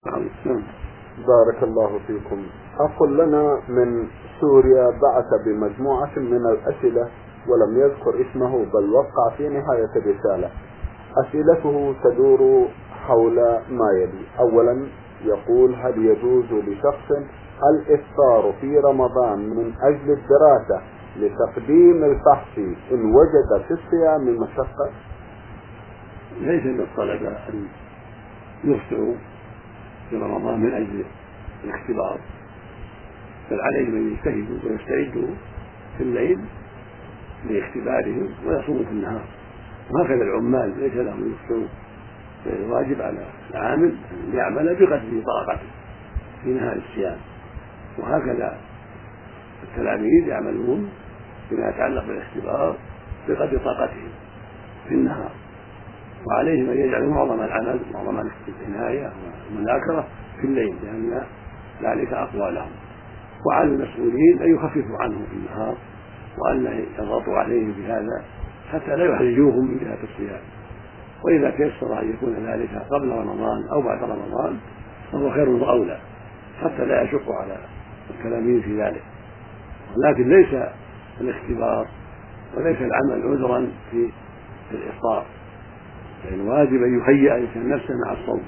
نعم. بارك الله فيكم. أخ لنا من سوريا بعث بمجموعة من الأسئلة ولم يذكر اسمه، بل وقع في نهاية الرسالة. أسئلته تدور حول ما يلي: أولا يقول: هل يجوز لشخص الإفطار في رمضان من أجل الدراسة لتقديم الفحص إن وجد في الصيام مشقة؟ ليس للطلبة أن يفطروا في رمضان من أجل الاختبار، بل عليهم أن يجتهدوا ويستعدوا في الليل لاختبارهم ويصوموا في النهار. وهكذا العمال ليس لهم يفطروا، الواجب على العامل أن يعمل بقدر طاقته في نهار الصيام، وهكذا التلاميذ يعملون بما يتعلق بالاختبار بقدر طاقتهم في النهار، وعليهم أن يجعلوا معظم العمل معظم العناية والمذاكرة في الليل، لأن ذلك أقوى لهم. وعلى المسؤولين أن يخففوا عنهم في النهار، وأن يضغطوا عليهم بهذا حتى لا يحرجوهم من جهة الصيام. وإذا تيسر أن يكون ذلك قبل رمضان أو بعد رمضان فهو خير وأولى، حتى لا يشق على التلاميذ في ذلك. ولكن ليس الاختبار وليس العمل عذرا في الإفطار، لأن الواجب أن يهيئ الإنسان نفسه مع الصوم،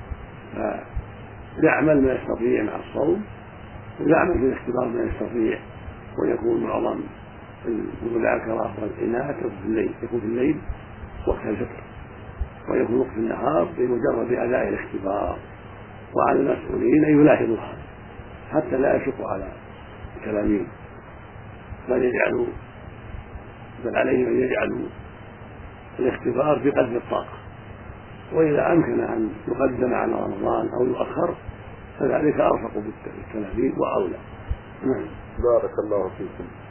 فيعمل ما يستطيع مع الصوم، ويعمل في الاختبار ما يستطيع، ويكون معظم المذاكرة والعناية يكون في الليل وقت الفطر، ويكون وقت النهار بمجرد أداء الاختبار. وعلى المسؤولين أن يلاحظوا هذا حتى لا يشق على التلاميذ، بل عليهم أن يجعلوا الاختبار بقدر الطاقة، وإذا أمكن أن يقدم على رمضان أو يؤخر فذلك أرفق بالتلاميذ وأولى. بارك الله فيكم.